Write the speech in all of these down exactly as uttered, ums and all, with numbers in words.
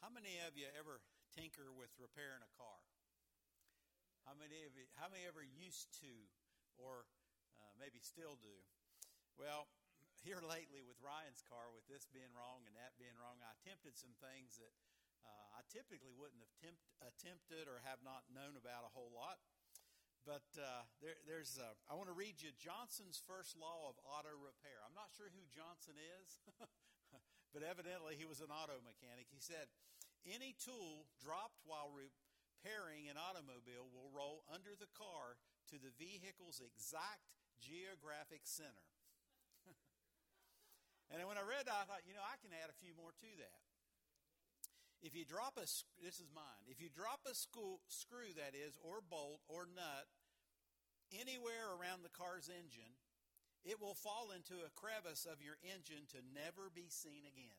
How many of you ever tinker with repairing a car? How many of you, how many ever used to, or uh, maybe still do? Well, here lately with Ryan's car, with this being wrong and that being wrong, I attempted some things that uh, I typically wouldn't have tempt, attempted or have not known about a whole lot. But uh, there, there's, uh, I want to read you Johnson's first law of auto repair. I'm not sure who Johnson is, but evidently he was an auto mechanic. He said, any tool dropped while repairing an automobile will roll under the car to the vehicle's exact geographic center. And then when I read that, I thought, you know, I can add a few more to that. If you drop a, this is mine, if you drop a screw, screw that is, or bolt or nut anywhere around the car's engine, it will fall into a crevice of your engine to never be seen again.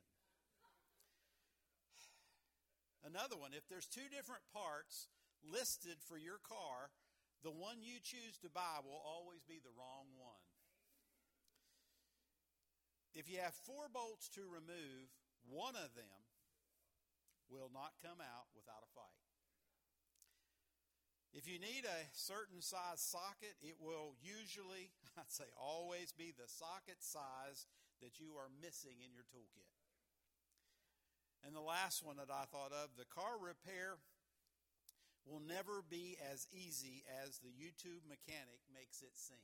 Another one, if there's two different parts listed for your car, the one you choose to buy will always be the wrong one. If you have four bolts to remove, one of them will not come out without a fight. If you need a certain size socket, it will usually, I'd say always, be the socket size that you are missing in your toolkit. And the last one that I thought of, the car repair will never be as easy as the YouTube mechanic makes it seem.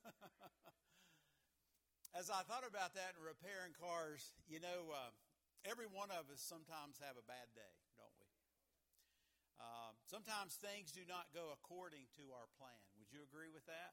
As I thought about that in repairing cars, you know, uh, every one of us sometimes have a bad day, don't we? Uh, sometimes things do not go according to our plan. Would you agree with that?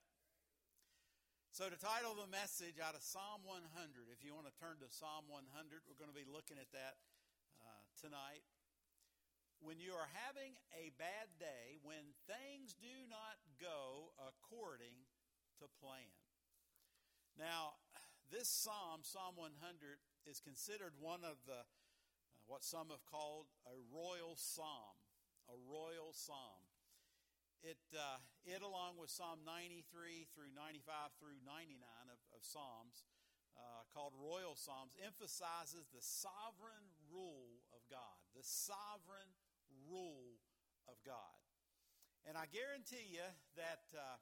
So to title the message out of Psalm one hundred, if you want to turn to Psalm one hundred, we're going to be looking at that uh, tonight. When you are having a bad day, when things do not go according to plan. Now, this psalm, Psalm one hundred, is considered one of the, uh, what some have called a royal psalm, a royal psalm. It, uh, it along with Psalm ninety-three through ninety-five through ninety-nine of, of Psalms, uh, called royal psalms, emphasizes the sovereign rule of God, the sovereign rule of God. And I guarantee you that, uh,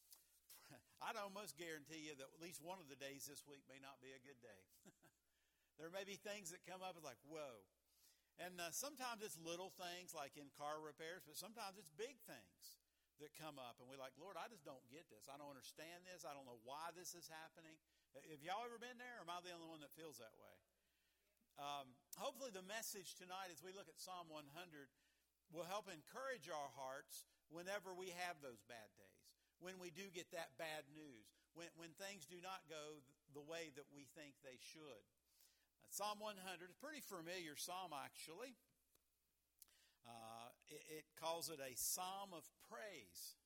I'd almost guarantee you that at least one of the days this week may not be a good day. There may be things that come up and like, whoa. And uh, sometimes it's little things like in car repairs, but sometimes it's big things that come up. And we're like, Lord, I just don't get this. I don't understand this. I don't know why this is happening. Have y'all ever been there, or am I the only one that feels that way? Um, hopefully the message tonight as we look at Psalm one hundred will help encourage our hearts whenever we have those bad days, when we do get that bad news, when, when things do not go the way that we think they should. Psalm one hundred is a pretty familiar psalm, actually. Uh, it, it calls it a psalm of praise.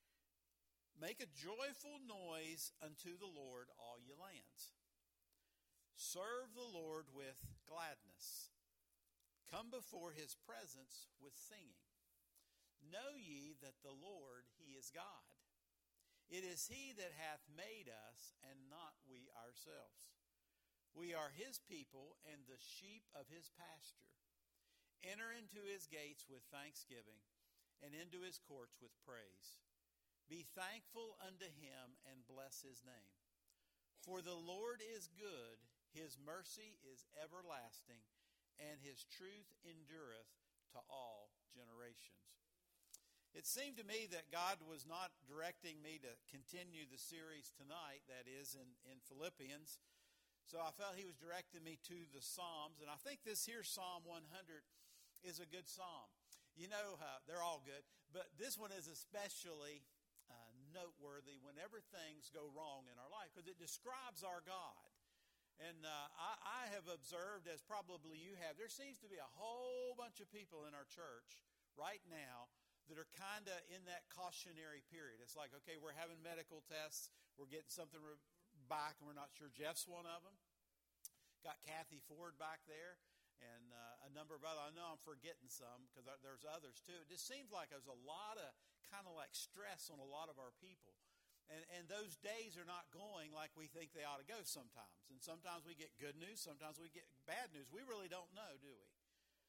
Make a joyful noise unto the Lord, all ye lands. Serve the Lord with gladness. Come before his presence with singing. Know ye that the Lord, he is God. It is he that hath made us, and not we ourselves. We are his people and the sheep of his pasture. Enter into his gates with thanksgiving and into his courts with praise. Be thankful unto him and bless his name. For the Lord is good, his mercy is everlasting, and his truth endureth to all generations. It seemed to me that God was not directing me to continue the series tonight, that is in, in Philippians. So I felt he was directing me to the Psalms. And I think this here Psalm one hundred is a good psalm. You know, uh, they're all good. But this one is especially uh, noteworthy whenever things go wrong in our life, because it describes our God. And uh, I, I have observed, as probably you have, there seems to be a whole bunch of people in our church right now that are kind of in that cautionary period. It's like, okay, we're having medical tests. We're getting something re- back, and we're not sure. Jeff's one of them. Got Kathy Ford back there, and uh, a number of others. I know I'm forgetting some because there's others too. It just seems like there's a lot of kind of like stress on a lot of our people. And, and those days are not going like we think they ought to go sometimes. And sometimes we get good news, sometimes we get bad news. We really don't know, do we?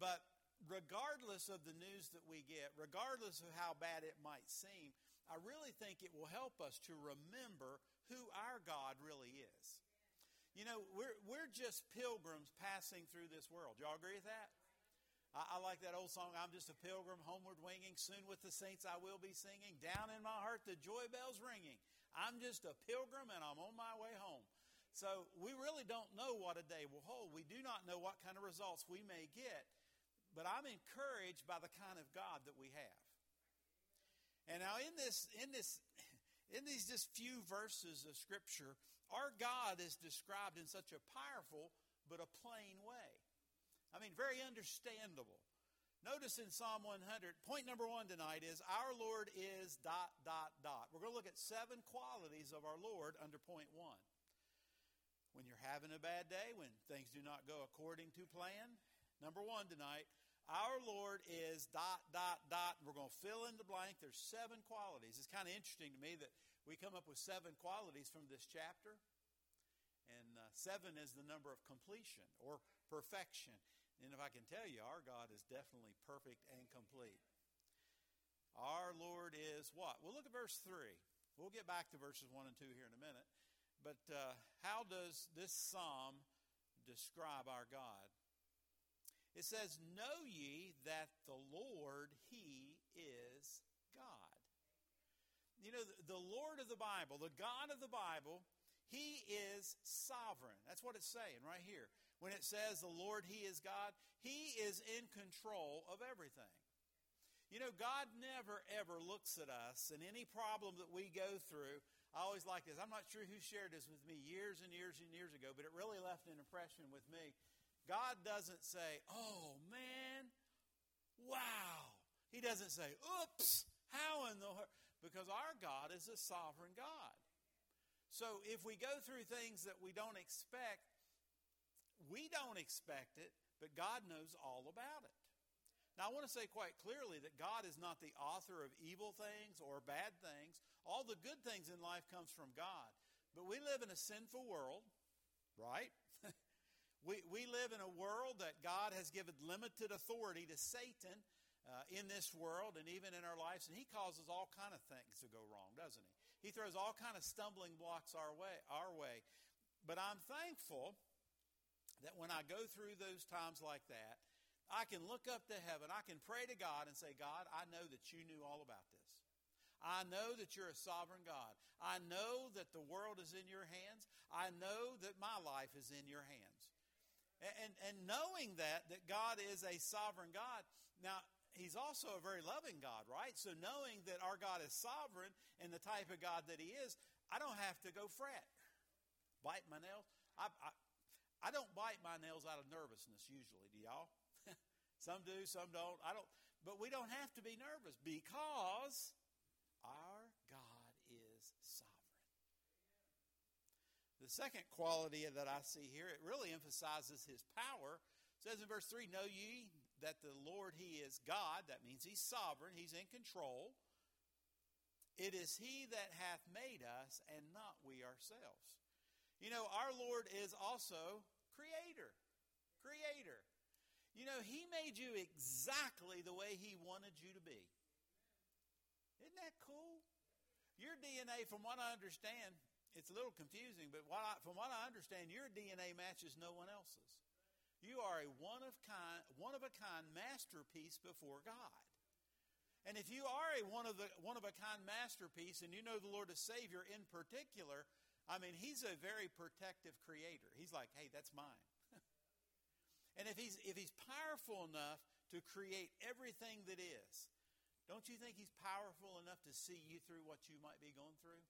But regardless of the news that we get, regardless of how bad it might seem, I really think it will help us to remember who our God really is. You know, we're we're just pilgrims passing through this world. Y'all agree with that? I, I like that old song, I'm just a pilgrim, homeward winging, soon with the saints I will be singing, down in my heart the joy bells ringing. I'm just a pilgrim and I'm on my way home. So we really don't know what a day will hold. We do not know what kind of results we may get, but I'm encouraged by the kind of God that we have. And now in this, in this, in these just few verses of Scripture, our God is described in such a powerful but a plain way. I mean, very understandable. Notice in Psalm one hundred, point number one tonight is, our Lord is dot, dot, dot. We're going to look at seven qualities of our Lord under point one. When you're having a bad day, when things do not go according to plan, number one tonight, our Lord is dot, dot, dot. We're going to fill in the blank. There's seven qualities. It's kind of interesting to me that we come up with seven qualities from this chapter. And uh, seven is the number of completion or perfection. And if I can tell you, our God is definitely perfect and complete. Our Lord is what? Well, look at verse three. We'll get back to verses one and two here in a minute. But uh, how does this psalm describe our God? It says, know ye that the Lord, He is God. You know, the, the Lord of the Bible, the God of the Bible, He is sovereign. That's what it's saying right here. When it says the Lord, He is God, He is in control of everything. You know, God never, ever looks at us and any problem that we go through. I always like this. I'm not sure who shared this with me years and years and years ago, but it really left an impression with me. God doesn't say, oh, man, wow. He doesn't say, oops, how in the world? Because our God is a sovereign God. So if we go through things that we don't expect, we don't expect it, but God knows all about it. Now, I want to say quite clearly that God is not the author of evil things or bad things. All the good things in life comes from God. But we live in a sinful world, right? we, we live in a world that God has given limited authority to Satan uh, in this world and even in our lives. And he causes all kind of things to go wrong, doesn't he? He throws all kind of stumbling blocks our way. Our way. But I'm thankful that when I go through those times like that, I can look up to heaven, I can pray to God and say, God, I know that you knew all about this. I know that you're a sovereign God. I know that the world is in your hands. I know that my life is in your hands. And, and, and knowing that, that God is a sovereign God, now, He's also a very loving God, right? So knowing that our God is sovereign and the type of God that He is, I don't have to go fret. Bite my nails. I, I, I don't bite my nails out of nervousness usually, do y'all? Some do, some don't. I don't. But we don't have to be nervous because our God is sovereign. The second quality that I see here, it really emphasizes His power. It says in verse three, know ye that the Lord, He is God. That means He's sovereign. He's in control. It is He that hath made us and not we ourselves. You know, our Lord is also creator. Creator. You know, He made you exactly the way He wanted you to be. Isn't that cool? Your D N A, from what I understand, it's a little confusing, but what I, from what I understand, your D N A matches no one else's. You are a one-of-kind, one-of-a-kind masterpiece before God. And if you are a one of the one-of-a-kind masterpiece and you know the Lord as Savior in particular, I mean, He's a very protective creator. He's like, hey, that's mine. And if he's if he's powerful enough to create everything that is, don't you think He's powerful enough to see you through what you might be going through?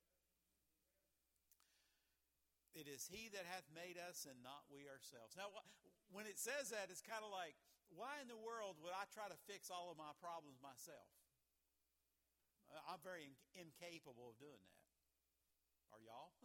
It is He that hath made us and not we ourselves. Now, when it says that, it's kind of like, why in the world would I try to fix all of my problems myself? I'm very in- incapable of doing that. Are y'all?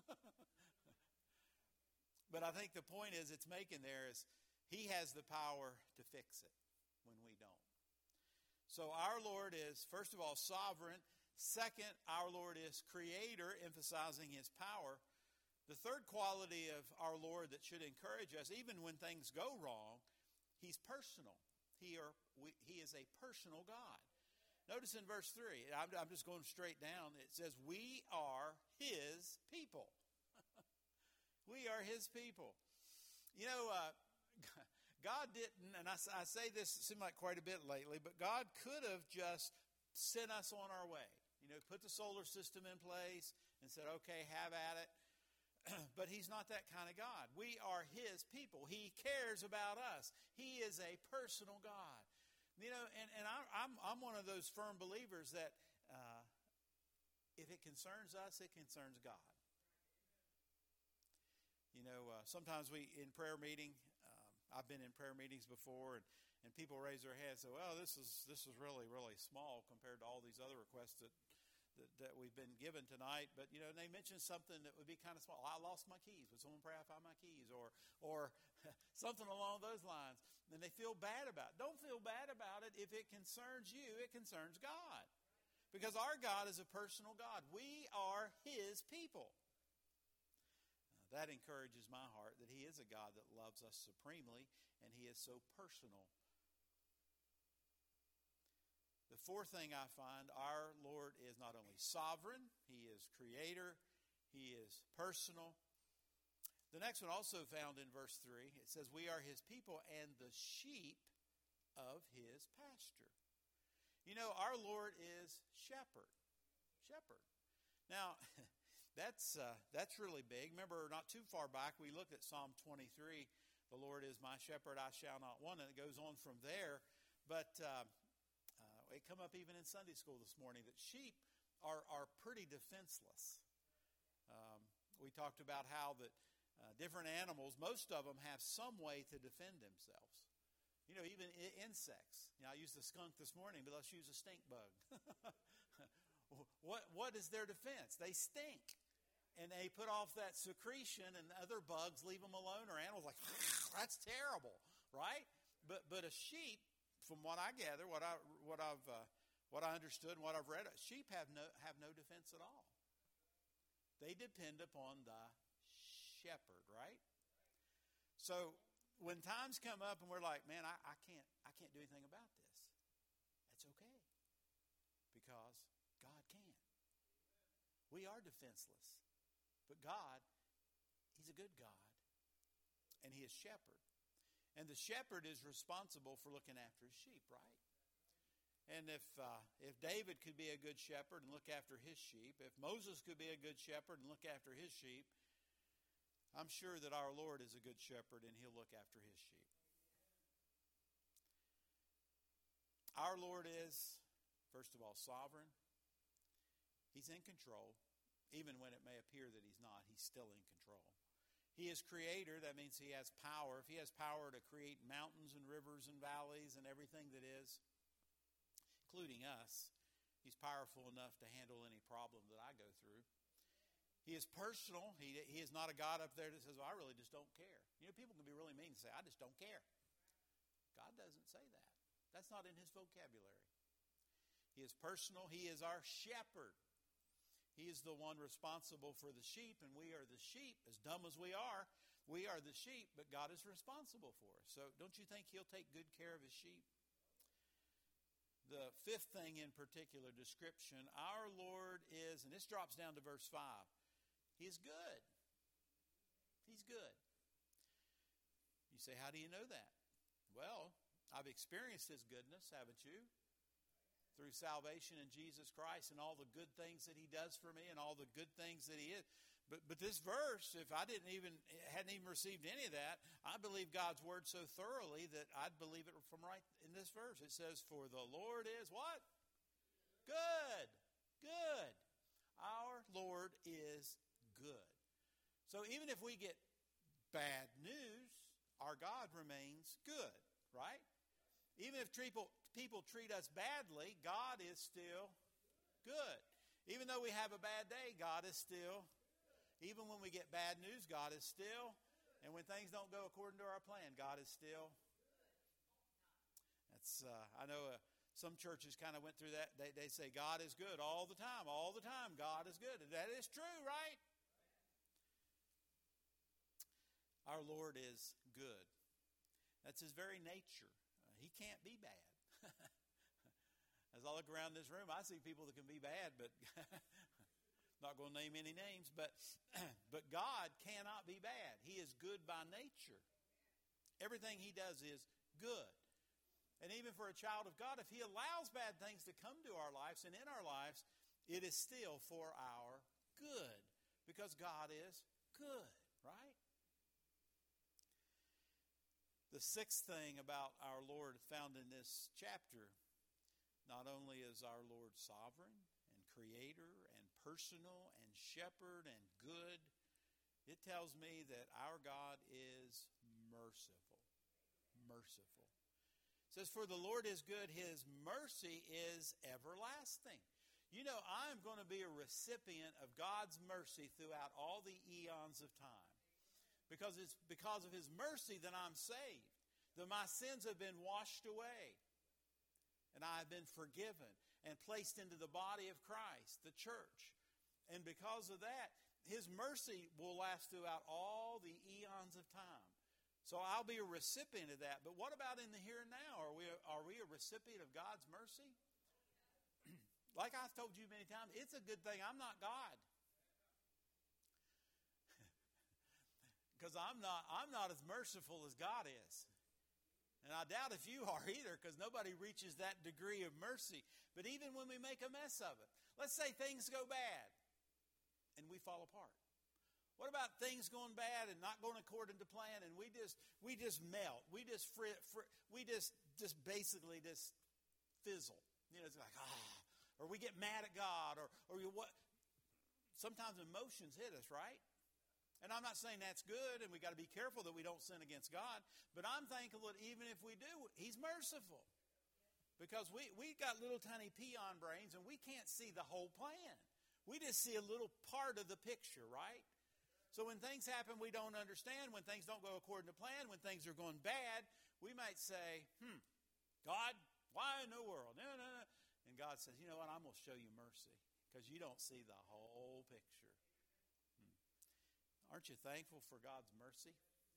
But I think the point is it's making there is He has the power to fix it when we don't. So our Lord is, first of all, sovereign. Second, our Lord is creator, emphasizing His power. The third quality of our Lord that should encourage us, even when things go wrong, He's personal. He, are, we, he is a personal God. Notice in verse three, I'm, I'm just going straight down. It says, we are his people. We are his people. You know, uh, God didn't, and I, I say this, it seemed like quite a bit lately, but God could have just sent us on our way. You know, put the solar system in place and said, okay, have at it. But he's not that kind of God. We are his people. He cares about us. He is a personal God. You know, and, and I, I'm, I'm one of those firm believers that uh, if it concerns us, it concerns God. You know, uh, sometimes we, in prayer meeting, um, I've been in prayer meetings before, and, and people raise their hands and say, well, this is this is really, really small compared to all these other requests that, that, that we've been given tonight. But, you know, and they mention something that would be kind of small. I lost my keys. Would someone pray I found my keys? Or, or something along those lines. And they feel bad about it. Don't feel bad about it. If it concerns you, it concerns God. Because our God is a personal God. We are his people. Now, that encourages my heart that he is a God that loves us supremely, and he is so personal. The fourth thing I find, our Lord is not only sovereign, he is creator, he is personal. The next one also found in verse three. It says, we are his people and the sheep of his pasture. You know, our Lord is shepherd. Shepherd. Now, that's uh, that's really big. Remember, not too far back, we looked at Psalm twenty-three. The Lord is my shepherd, I shall not want. And it goes on from there. But uh, uh, it come up even in Sunday school this morning that sheep are, are pretty defenseless. Um, we talked about how that Uh, different animals, most of them have some way to defend themselves. You know, even I- insects. You know, I used a skunk this morning, but let's use a stink bug. what What is their defense? They stink. And they put off that secretion, and other bugs leave them alone, or animals like, that's terrible, right? But but a sheep, from what I gather, what I what I've uh, what I understood and what I've read, sheep have no have no defense at all. They depend upon the shepherd, right? So when times come up and we're like, man, I, I can't I can't do anything about this, that's okay. Because God can. We are defenseless. But God, he's a good God. And he is shepherd. And the shepherd is responsible for looking after his sheep, right? And if uh, if David could be a good shepherd and look after his sheep, if Moses could be a good shepherd and look after his sheep, I'm sure that our Lord is a good shepherd and he'll look after his sheep. Our Lord is, first of all, sovereign. He's in control. Even when it may appear that he's not, he's still in control. He is creator. That means he has power. If he has power to create mountains and rivers and valleys and everything that is, including us, he's powerful enough to handle any problem that I go through. He is personal. He, he is not a God up there that says, well, I really just don't care. You know, people can be really mean and say, I just don't care. God doesn't say that. That's not in his vocabulary. He is personal. He is our shepherd. He is the one responsible for the sheep, and we are the sheep. As dumb as we are, we are the sheep, but God is responsible for us. So don't you think he'll take good care of his sheep? The fifth thing in particular description, our Lord is, and this drops down to verse five, he is good. He's good. You say, how do you know that? Well, I've experienced his goodness, haven't you? Through salvation in Jesus Christ and all the good things that he does for me and all the good things that he is. But but this verse, if I didn't even hadn't even received any of that, I believe God's word so thoroughly that I'd believe it from right in this verse. It says, for the Lord is what? Good. Good. Our Lord is good. So even if we get bad news, our God remains good, right? Even if people, people treat us badly, God is still good. Even though we have a bad day, God is still, even when we get bad news, God is still, and when things don't go according to our plan, God is still. That's, uh, I know uh, some churches kind of went through that. They, they say God is good all the time, all the time, God is good. And that is true, right? Our Lord is good. That's his very nature. Uh, he can't be bad. As I look around this room, I see people that can be bad, but not going to name any names. But, but God cannot be bad. He is good by nature. Everything he does is good. And even for a child of God, if he allows bad things to come to our lives and in our lives, it is still for our good. Because God is good, right? The sixth thing about our Lord found in this chapter, not only is our Lord sovereign and creator and personal and shepherd and good, it tells me that our God is merciful. Merciful. It says, for the Lord is good, his mercy is everlasting. You know, I'm going to be a recipient of God's mercy throughout all the eons of time. Because it's because of his mercy that I'm saved. That my sins have been washed away. And I have been forgiven and placed into the body of Christ, the church. And because of that, his mercy will last throughout all the eons of time. So I'll be a recipient of that. But what about in the here and now? Are we, are we a recipient of God's mercy? Like I've told you many times, it's a good thing I'm not God. Because I'm not, I'm not as merciful as God is. And I doubt if you are either, because nobody reaches that degree of mercy. But even when we make a mess of it, let's say things go bad and we fall apart. What about things going bad and not going according to plan, and we just we just melt, we just fr- fr- we just just basically just fizzle. You know, it's like ah, or we get mad at God, or or you what? Sometimes emotions hit us, right? And I'm not saying that's good, and we got to be careful that we don't sin against God. But I'm thankful that even if we do, he's merciful. Because we, we got little tiny peon brains, and we can't see the whole plan. We just see a little part of the picture, right? So when things happen we don't understand, when things don't go according to plan, when things are going bad, we might say, hmm, God, why in the world? No, no, no. And God says, you know what, I'm going to show you mercy because you don't see the whole picture. Aren't you thankful for God's mercy?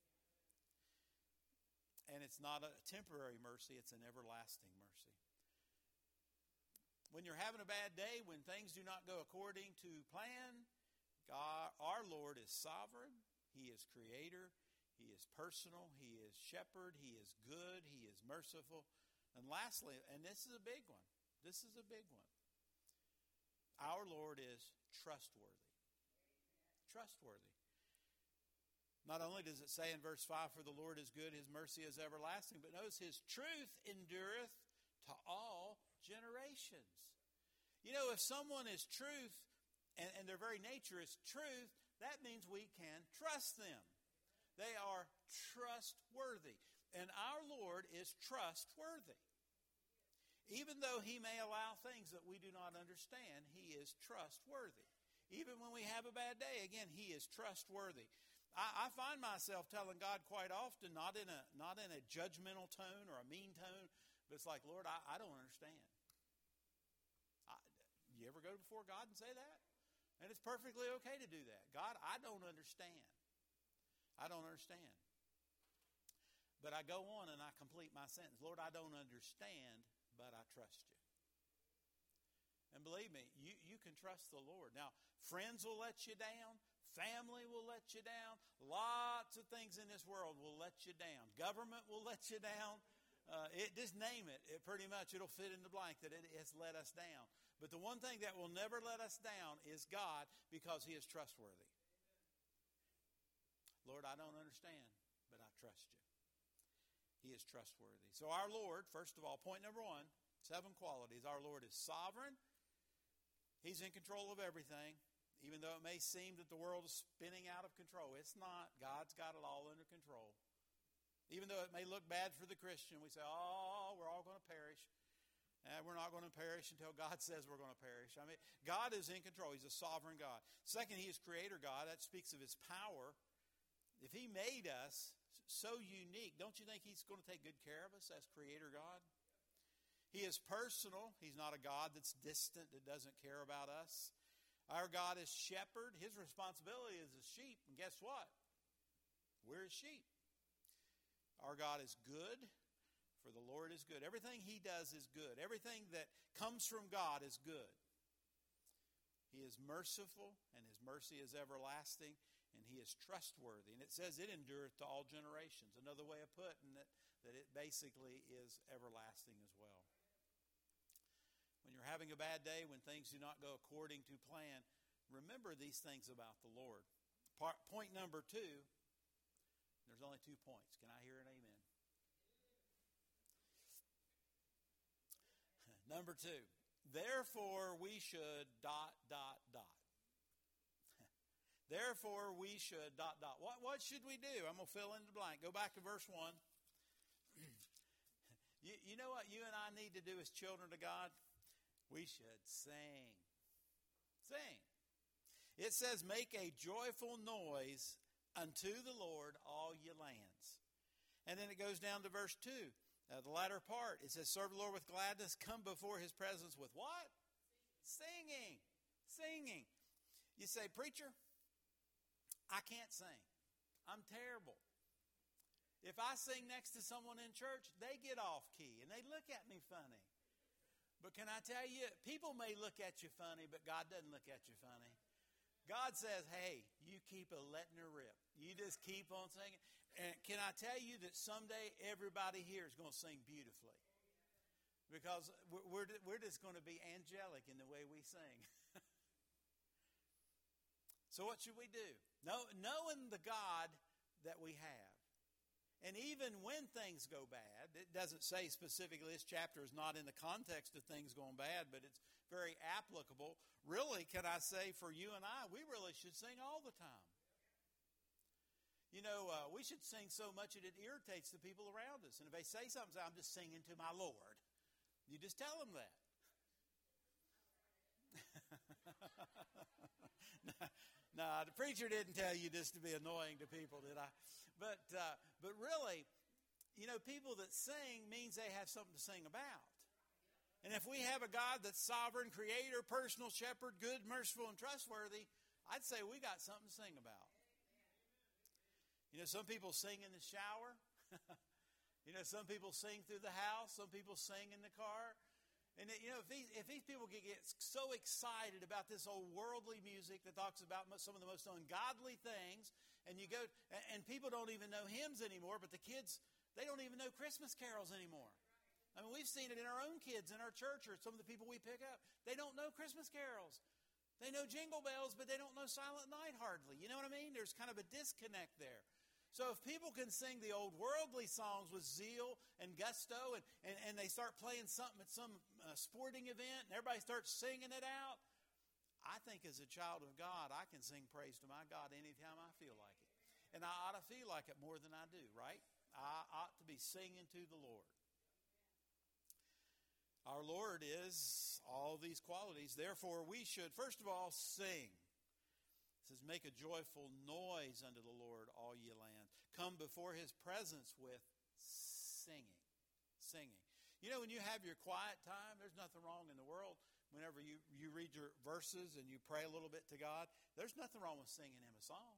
And it's not a temporary mercy, it's an everlasting mercy. When you're having a bad day, when things do not go according to plan, God, our Lord is sovereign, he is creator, he is personal, he is shepherd, he is good, he is merciful. And lastly, and this is a big one, this is a big one. Our Lord is trustworthy. Trustworthy. Not only does it say in verse five, for the Lord is good, his mercy is everlasting, but notice his truth endureth to all generations. You know, if someone is truth, and, and their very nature is truth, that means we can trust them. They are trustworthy. And our Lord is trustworthy. Even though he may allow things that we do not understand, he is trustworthy. Even when we have a bad day, again, he is trustworthy. I, I find myself telling God quite often, not in a not in a judgmental tone or a mean tone, but it's like, Lord, I, I don't understand. I, you ever go before God and say that? And it's perfectly okay to do that. God, I don't understand. I don't understand. But I go on and I complete my sentence. Lord, I don't understand, but I trust you. And believe me, you, you can trust the Lord. Now, friends will let you down. Family will let you down. Lots of things in this world will let you down. Government will let you down. Uh, it, just name it. It pretty much, it'll fit in the blank that it has let us down. But the one thing that will never let us down is God, because he is trustworthy. Lord, I don't understand, but I trust you. He is trustworthy. So our Lord, first of all, point number one, seven qualities. Our Lord is sovereign. He's in control of everything. Even though it may seem that the world is spinning out of control, it's not. God's got it all under control. Even though it may look bad for the Christian, we say, oh, we're all going to perish. And we're not going to perish until God says we're going to perish. I mean, God is in control. He's a sovereign God. Second, he is creator God. That speaks of his power. If he made us so unique, don't you think he's going to take good care of us as creator God? He is personal. He's not a God that's distant, that doesn't care about us. Our God is shepherd. His responsibility is a sheep. And guess what? We're his sheep. Our God is good. For the Lord is good. Everything he does is good. Everything that comes from God is good. He is merciful, and his mercy is everlasting, and he is trustworthy. And it says it endureth to all generations. Another way of putting it, that it basically is everlasting as well. When you're having a bad day, when things do not go according to plan, remember these things about the Lord. Part, point number two, there's only two points. Can I hear an amen? Number two, therefore we should dot, dot, dot. Therefore we should dot, dot. What, what should we do? I'm going to fill in the blank. Go back to verse one. you, you know what you and I need to do as children of God? We should sing. Sing. It says, make a joyful noise unto the Lord, all ye lands. And then it goes down to verse two. Uh, the latter part, it says, serve the Lord with gladness, come before his presence with what? Singing. Singing. You say, preacher, I can't sing. I'm terrible. If I sing next to someone in church, they get off key and they look at me funny. But can I tell you, people may look at you funny, but God doesn't look at you funny. God says, hey, you keep a letting her rip. You just keep on singing. And can I tell you that someday everybody here is going to sing beautifully? Because we're, we're just going to be angelic in the way we sing. So what should we do? Know, knowing the God that we have. And even when things go bad, it doesn't say specifically, this chapter is not in the context of things going bad, but it's very applicable. Really, can I say for you and I, we really should sing all the time. You know, uh, we should sing so much that it irritates the people around us. And if they say something, say, I'm just singing to my Lord. You just tell them that. No, the preacher didn't tell you this to be annoying to people, did I? But uh, but really, you know, people that sing means they have something to sing about. And if we have a God that's sovereign, creator, personal shepherd, good, merciful, and trustworthy, I'd say we got something to sing about. You know, some people sing in the shower. You know, some people sing through the house. Some people sing in the car. And, you know, if these, if these people get, get so excited about this old worldly music that talks about some of the most ungodly things, and you go, and people don't even know hymns anymore, but the kids, they don't even know Christmas carols anymore. I mean, we've seen it in our own kids in our church or some of the people we pick up. They don't know Christmas carols. They know Jingle Bells, but they don't know Silent Night hardly. You know what I mean? There's kind of a disconnect there. So if people can sing the old worldly songs with zeal and gusto, and, and, and they start playing something at some uh, sporting event, and everybody starts singing it out, I think as a child of God, I can sing praise to my God anytime I feel like it. And I ought to feel like it more than I do, right? I ought to be singing to the Lord. Our Lord is all these qualities. Therefore, we should, first of all, sing. It says, make a joyful noise unto the Lord, all ye lands. Come before his presence with singing. Singing. You know, when you have your quiet time, there's nothing wrong in the world. Whenever you, you read your verses and you pray a little bit to God, there's nothing wrong with singing him a song.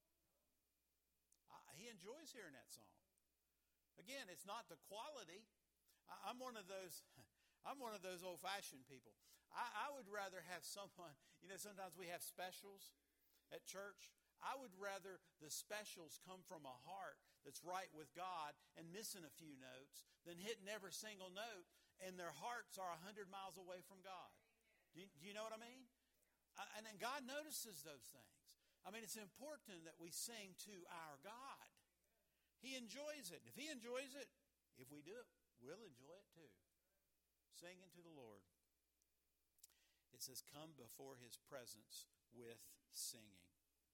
I, he enjoys hearing that song. Again, it's not the quality. I, I'm one of those... I'm one of those old-fashioned people. I, I would rather have someone, you know, sometimes we have specials at church. I would rather the specials come from a heart that's right with God and missing a few notes than hitting every single note and their hearts are a hundred miles away from God. Do you, do you know what I mean? I, and then God notices those things. I mean, it's important that we sing to our God. He enjoys it. If he enjoys it, if we do it, we'll enjoy it too. Singing to the Lord. It says, come before his presence with singing.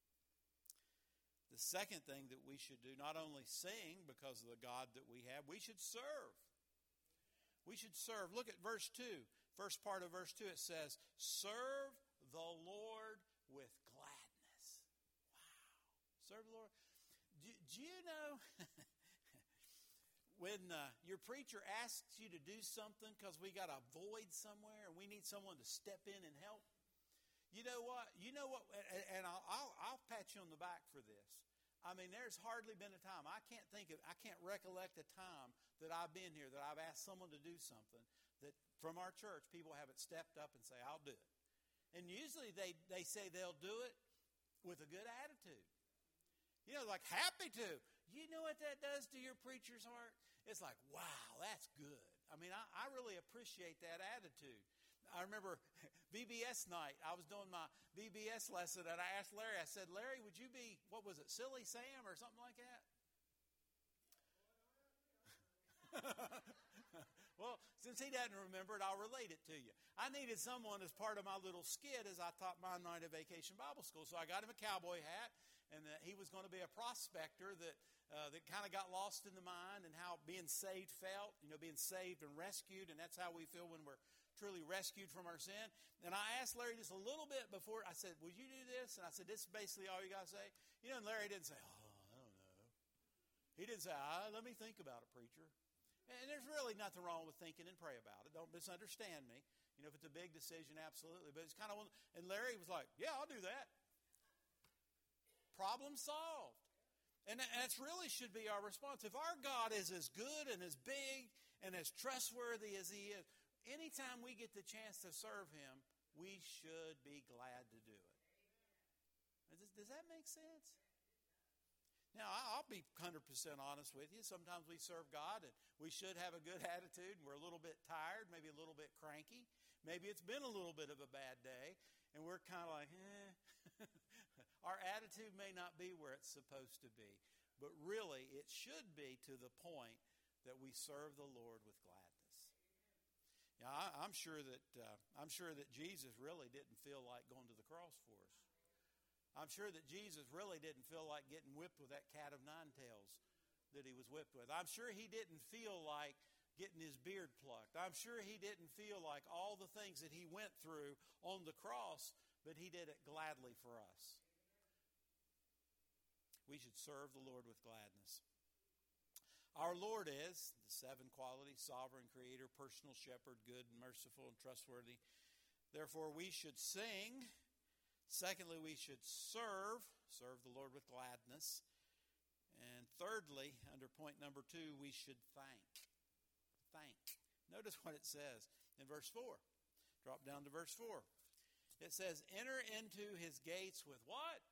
The second thing that we should do, not only sing because of the God that we have, we should serve. We should serve. Look at verse two. First part of verse two, it says, serve the Lord with gladness. Wow. Serve the Lord. Do, do you know... When uh, your preacher asks you to do something because we got a void somewhere and we need someone to step in and help, you know what? You know what? And I'll, I'll, I'll pat you on the back for this. I mean, there's hardly been a time. I can't think of, I can't recollect a time that I've been here that I've asked someone to do something that from our church, people haven't stepped up and say, I'll do it. And usually they, they say they'll do it with a good attitude. You know, like happy to. You know what that does to your preacher's heart? It's like, wow, that's good. I mean, I, I really appreciate that attitude. I remember V B S night. I was doing my V B S lesson, and I asked Larry, I said, Larry, would you be, what was it, Silly Sam or something like that? Well, since he doesn't remember it, I'll relate it to you. I needed someone as part of my little skit as I taught my night of vacation Bible school. So I got him a cowboy hat, and that he was going to be a prospector that uh, that kind of got lost in the mind and how being saved felt, you know, being saved and rescued, and that's how we feel when we're truly rescued from our sin. And I asked Larry just a little bit before. I said, would you do this? And I said, this is basically all you got to say. You know, and Larry didn't say, oh, I don't know. He didn't say, ah, let me think about it, preacher. And there's really nothing wrong with thinking and pray about it. Don't misunderstand me. You know, if it's a big decision, absolutely. But it's kind of one, and Larry was like, yeah, I'll do that. Problem solved. And that's really should be our response. If our God is as good and as big and as trustworthy as He is, anytime we get the chance to serve Him, we should be glad to do it. Does, does that make sense? Now, I'll be one hundred percent honest with you. Sometimes we serve God and we should have a good attitude and we're a little bit tired, maybe a little bit cranky. Maybe it's been a little bit of a bad day and we're kind of like, eh. Our attitude may not be where it's supposed to be, but really it should be to the point that we serve the Lord with gladness. Yeah, I, I'm sure that uh, I'm sure that Jesus really didn't feel like going to the cross for us. I'm sure that Jesus really didn't feel like getting whipped with that cat of nine tails that he was whipped with. I'm sure he didn't feel like getting his beard plucked. I'm sure he didn't feel like all the things that he went through on the cross, but he did it gladly for us. We should serve the Lord with gladness. Our Lord is the seven qualities: sovereign, creator, personal shepherd, good, merciful, and trustworthy. Therefore, we should sing. Secondly, we should serve, serve the Lord with gladness. And thirdly, under point number two, we should thank. Thank. Notice what it says in verse four. Drop down to verse four. It says, enter into his gates with what?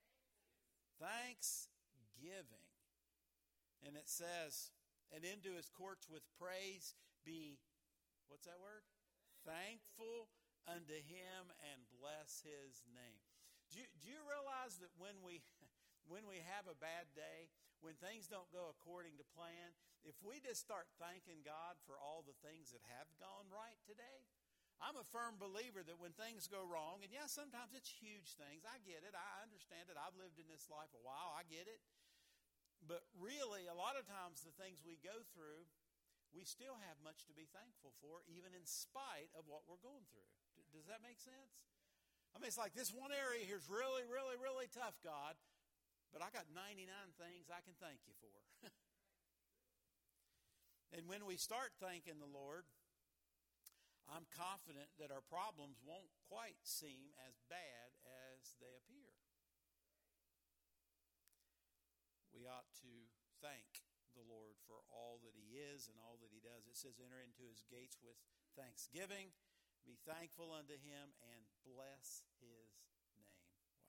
Thanksgiving. And it says, and into his courts with praise, be, what's that word? Thankful unto him and bless his name. Do you, do you realize that when we when we have a bad day, when things don't go according to plan, if we just start thanking God for all the things that have gone right today, I'm a firm believer that when things go wrong, and yeah, sometimes it's huge things. I get it. I understand it. I've lived in this life a while. I get it. But really, a lot of times the things we go through, we still have much to be thankful for, even in spite of what we're going through. Does that make sense? I mean, it's like this one area here is really, really, really tough, God, but I got ninety-nine things I can thank you for. And when we start thanking the Lord, I'm confident that our problems won't quite seem as bad as they appear. We ought to thank the Lord for all that he is and all that he does. It says, enter into his gates with thanksgiving, be thankful unto him, and bless his name.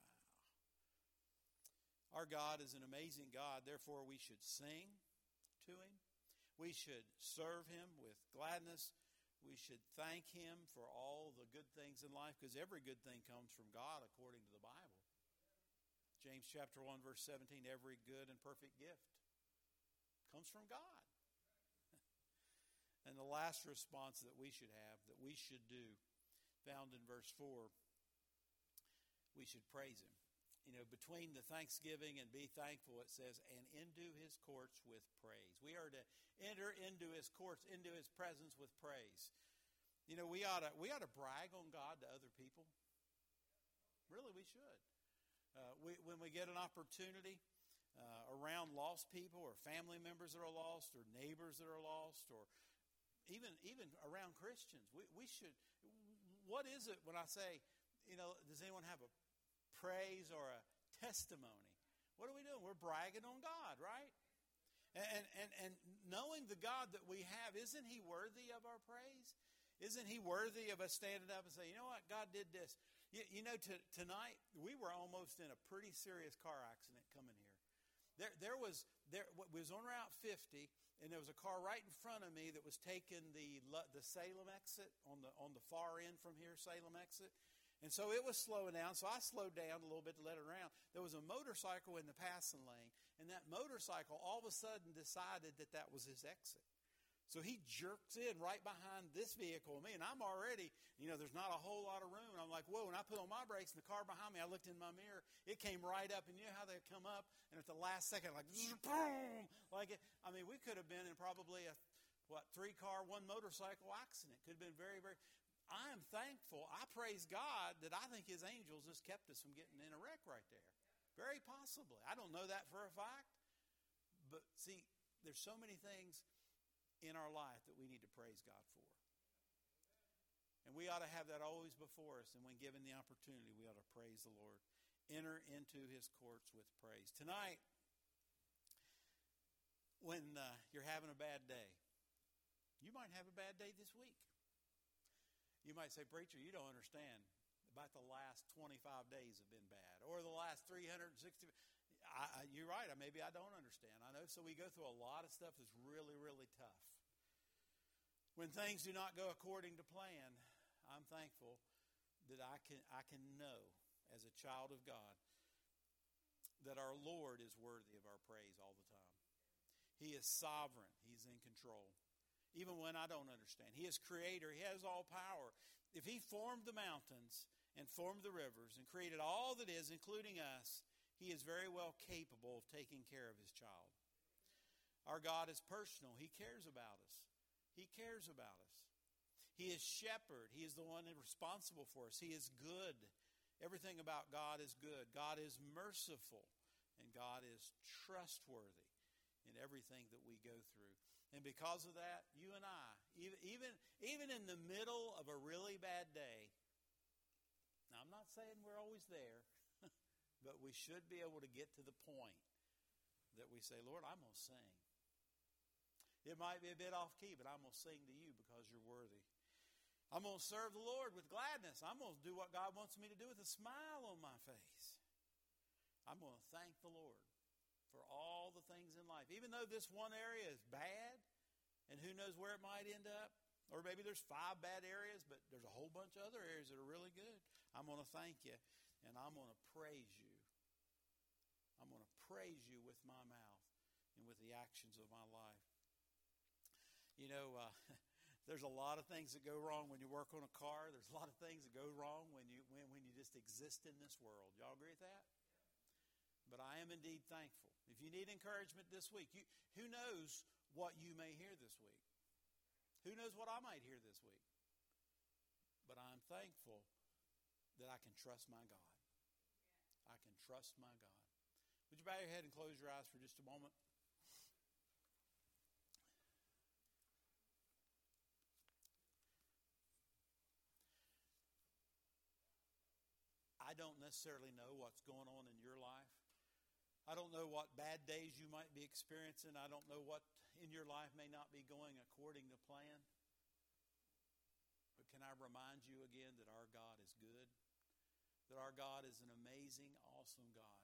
Wow. Our God is an amazing God. Therefore, we should sing to him. We should serve him with gladness. We should thank him for all the good things in life, because every good thing comes from God according to the Bible. James chapter one, verse seventeen, every good and perfect gift comes from God. And the last response that we should have, that we should do, found in verse four, we should praise him. You know, between the thanksgiving and be thankful, it says, and into his courts with praise. We are to enter into his courts, into his presence with praise. You know, we ought to, we ought to brag on God to other people. Really, we should. Uh, we, when we get an opportunity uh, around lost people or family members that are lost or neighbors that are lost or even even around Christians, we, we should, what is it when I say, you know, does anyone have a praise or a testimony? what are we doing? We're bragging on God, right? And, and, and knowing the God that we have, isn't He worthy of our praise? Isn't He worthy of us standing up and saying, you know what, God did this. You, you know, t- tonight we were almost in a pretty serious car accident coming here. There, there was there was on Route fifty, and there was a car right in front of me that was taking the the Salem exit on the on the far end from here, Salem exit. And so it was slowing down, so I slowed down a little bit to let it around. There was a motorcycle in the passing lane, and that motorcycle all of a sudden decided that that was his exit. So he jerks in right behind this vehicle of me, and I'm already, you know, there's not a whole lot of room. And I'm like, whoa, and I put on my brakes, and the car behind me, I looked in my mirror, it came right up, and you know how they come up, and at the last second, like, boom, like it. I mean, we could have been in probably a, what, three-car, one motorcycle accident. Could have been very, very, I am thankful. I praise God that I think His angels just kept us from getting in a wreck right there. Very possibly. I don't know that for a fact, but see, there's so many things in our life that we need to praise God for. And we ought to have that always before us. And when given the opportunity, we ought to praise the Lord. Enter into His courts with praise. Tonight, when uh, you're having a bad day, you might have a bad day this week. You might say, preacher, you don't understand. About the last twenty-five days have been bad. Or the last three hundred sixty. I, I, you're right. Maybe I don't understand. I know. So we go through a lot of stuff that's really, really tough. When things do not go according to plan, I'm thankful that I can I can know as a child of God that our Lord is worthy of our praise all the time. He is sovereign. He's in control. Even when I don't understand. He is creator. He has all power. If He formed the mountains and formed the rivers and created all that is, including us, He is very well capable of taking care of His child. Our God is personal. He cares about us. He cares about us. He is shepherd. He is the one responsible for us. He is good. Everything about God is good. God is merciful. And God is trustworthy in everything that we go through. And because of that, you and I, even, even, even in the middle of a really bad day, now I'm not saying we're always there, but we should be able to get to the point that we say, Lord, I'm going to sing. It might be a bit off key, but I'm going to sing to you because you're worthy. I'm going to serve the Lord with gladness. I'm going to do what God wants me to do with a smile on my face. I'm going to thank the Lord for all the things in life. Even though this one area is bad, and who knows where it might end up, or maybe there's five bad areas, but there's a whole bunch of other areas that are really good. I'm going to thank you, and I'm going to praise you. I'm going to praise you with my mouth and with the actions of my life. You know, uh, there's a lot of things that go wrong when you work on a car. There's a lot of things that go wrong when you when, when you just exist in this world. Y'all agree with that? But I am indeed thankful. If you need encouragement this week, you, who knows what you may hear this week? Who knows what I might hear this week? But I'm thankful that I can trust my God. I can trust my God. Would you bow your head and close your eyes for just a moment? I don't necessarily know what's going on in your life. I don't know what bad days you might be experiencing. I don't know what in your life may not be going according to plan. But can I remind you again that our God is good? That our God is an amazing, awesome God.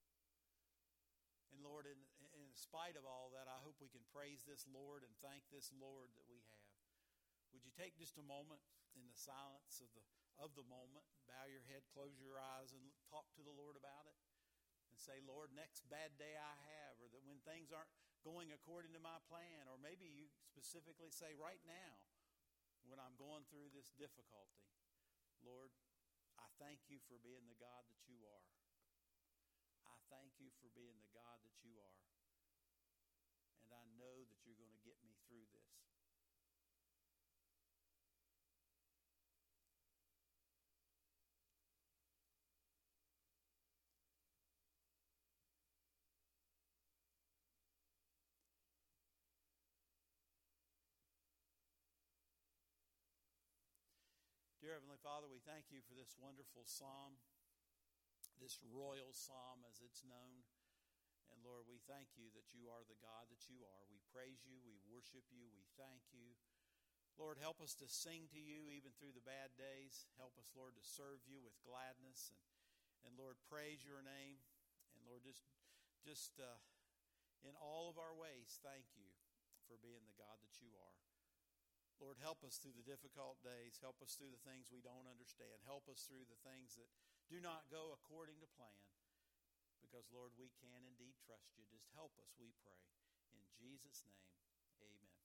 And Lord, in, in spite of all that, I hope we can praise this Lord and thank this Lord that we have. Would you take just a moment in the silence of the of the moment, bow your head, close your eyes, and talk to the Lord about it? And say, Lord, next bad day I have, or that when things aren't going according to my plan, or maybe you specifically say right now, when I'm going through this difficulty, Lord, I thank you for being the God that you are. I thank you for being the God that you are. And I know that you're going to get me through this. Dear Heavenly Father, we thank you for this wonderful psalm, this royal psalm as it's known. And Lord, we thank you that you are the God that you are. We praise you. We worship you. We thank you. Lord, help us to sing to you even through the bad days. Help us, Lord, to serve you with gladness. And, and Lord, praise your name. And Lord, just, just uh, in all of our ways, thank you for being the God that you are. Lord, help us through the difficult days. Help us through the things we don't understand. Help us through the things that do not go according to plan. Because, Lord, we can indeed trust you. Just help us, we pray. In Jesus' name, amen.